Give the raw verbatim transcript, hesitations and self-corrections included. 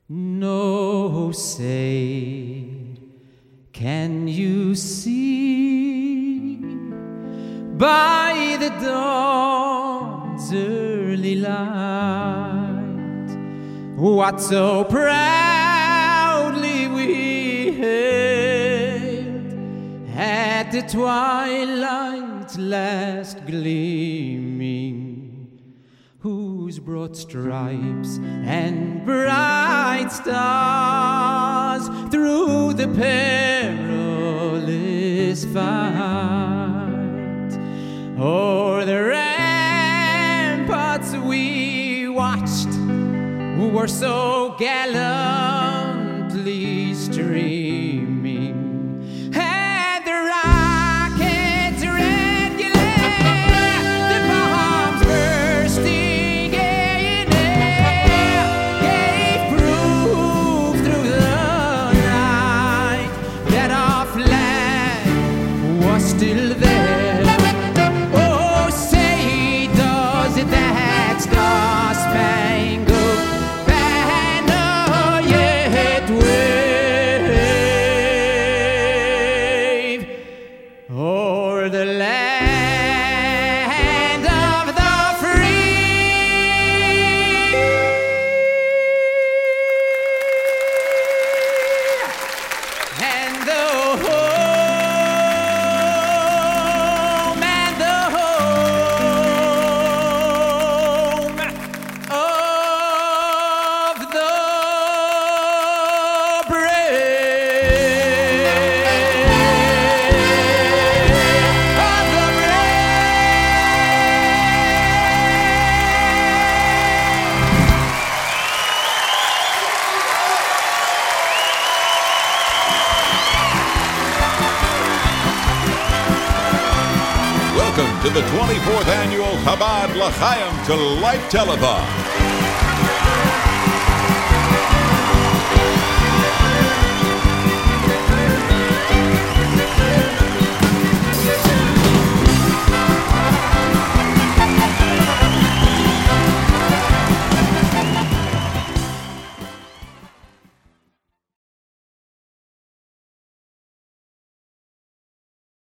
No, say, can you see by the dawn's early light what so proudly we hailed at the twilight last gleaming, whose broad stripes and bright stars through the perilous fight o'er the ramparts we watched were so gallantly streaming, and the rockets regular, the bombs bursting in air, gave proof through the night that our flag was still there. Oh, say, does it that star-spangled o'er the land of the free and the home and the home of the Welcome to the twenty-fourth Annual Chabad L'Chaim to Life Telethon.